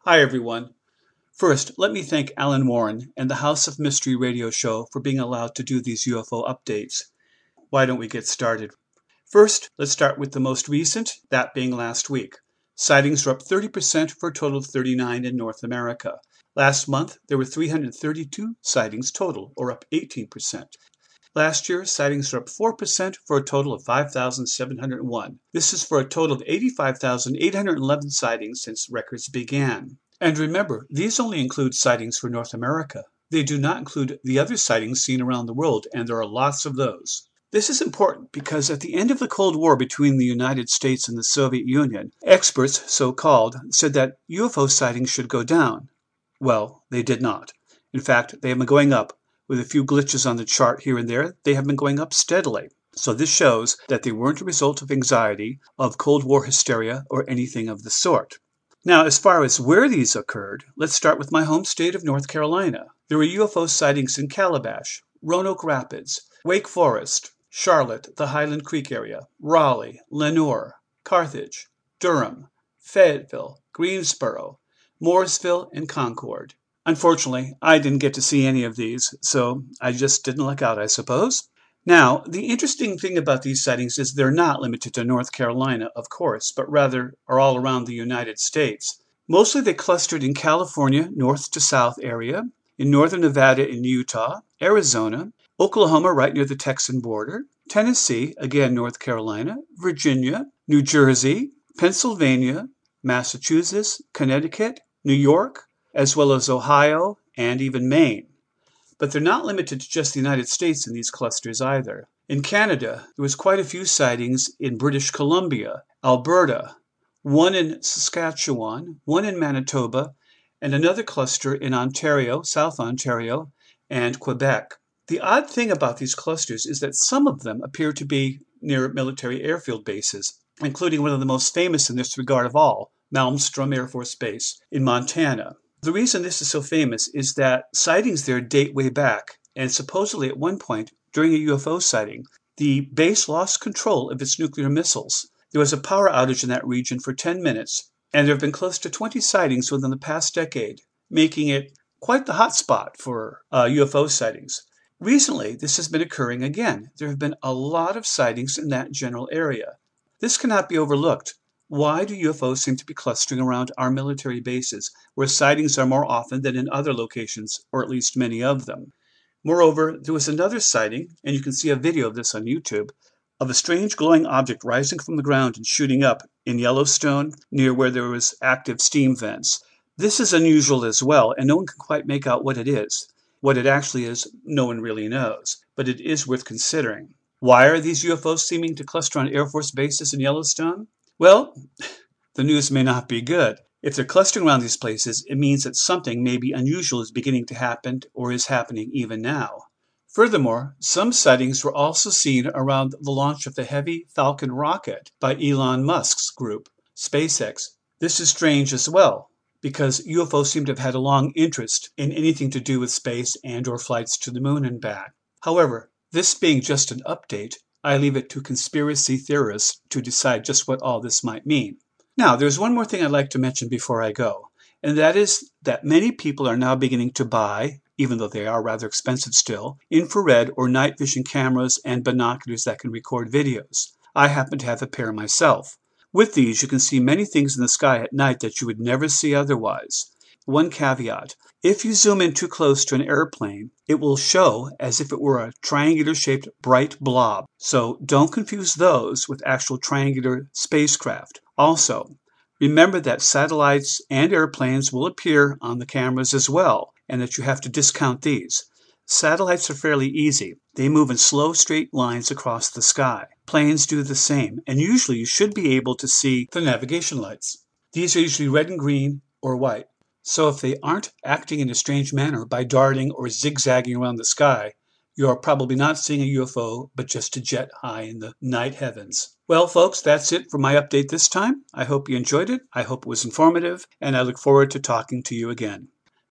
Hi, everyone. First, let me thank Alan Warren and the House of Mystery radio show for being allowed to do these UFO updates. Why don't we get started? First, let's start with the most recent, that being last week. Sightings were up 30% for a total of 39 in North America. Last month, there were 332 sightings total, or up 18%. Last year, sightings were up 4% for a total of 5,701. This is for a total of 85,811 sightings since records began. And remember, these only include sightings for North America. They do not include the other sightings seen around the world, and there are lots of those. This is important because at the end of the Cold War between the United States and the Soviet Union, experts, so-called, said that UFO sightings should go down. Well, they did not. In fact, they have been going up. With a few glitches on the chart here and there, they have been going up steadily. So this shows that they weren't a result of anxiety, of Cold War hysteria, or anything of the sort. Now, as far as where these occurred, let's start with my home state of North Carolina. There were UFO sightings in Calabash, Roanoke Rapids, Wake Forest, Charlotte, the Highland Creek area, Raleigh, Lenoir, Carthage, Durham, Fayetteville, Greensboro, Mooresville, and Concord. Unfortunately, I didn't get to see any of these, so I just didn't luck out, I suppose. Now, the interesting thing about these sightings is they're not limited to North Carolina, of course, but rather are all around the United States. Mostly they clustered in California, north to south area, in northern Nevada and Utah, Arizona, Oklahoma right near the Texan border, Tennessee, again North Carolina, Virginia, New Jersey, Pennsylvania, Massachusetts, Connecticut, New York, as well as Ohio and even Maine. But they're not limited to just the United States in these clusters either. In Canada, there was quite a few sightings in British Columbia, Alberta, one in Saskatchewan, one in Manitoba, and another cluster in Ontario, South Ontario, and Quebec. The odd thing about these clusters is that some of them appear to be near military airfield bases, including one of the most famous in this regard of all, Malmstrom Air Force Base in Montana. The reason this is so famous is that sightings there date way back, and supposedly at one point, during a UFO sighting, the base lost control of its nuclear missiles. There was a power outage in that region for 10 minutes, and there have been close to 20 sightings within the past decade, making it quite the hotspot for UFO sightings. Recently, this has been occurring again. There have been a lot of sightings in that general area. This cannot be overlooked. Why do UFOs seem to be clustering around our military bases, where sightings are more often than in other locations, or at least many of them? Moreover, there was another sighting, and you can see a video of this on YouTube, of a strange glowing object rising from the ground and shooting up in Yellowstone, near where there was active steam vents. This is unusual as well, and no one can quite make out what it is. What it actually is, no one really knows, but it is worth considering. Why are these UFOs seeming to cluster on Air Force bases in Yellowstone? Well, the news may not be good. If they're clustering around these places, it means that something maybe unusual is beginning to happen or is happening even now. Furthermore, some sightings were also seen around the launch of the Heavy Falcon rocket by Elon Musk's group, SpaceX. This is strange as well, because UFOs seem to have had a long interest in anything to do with space and or flights to the moon and back. However, this being just an update, I leave it to conspiracy theorists to decide just what all this might mean. Now, there's one more thing I'd like to mention before I go, and that is that many people are now beginning to buy, even though they are rather expensive still, infrared or night vision cameras and binoculars that can record videos. I happen to have a pair myself. With these, you can see many things in the sky at night that you would never see otherwise. One caveat: if you zoom in too close to an airplane, it will show as if it were a triangular-shaped bright blob. So don't confuse those with actual triangular spacecraft. Also, remember that satellites and airplanes will appear on the cameras as well, and that you have to discount these. Satellites are fairly easy. They move in slow, straight lines across the sky. Planes do the same, and usually you should be able to see the navigation lights. These are usually red and green or white. So if they aren't acting in a strange manner by darting or zigzagging around the sky, you are probably not seeing a UFO, but just a jet high in the night heavens. Well, folks, that's it for my update this time. I hope you enjoyed it. I hope it was informative, and I look forward to talking to you again.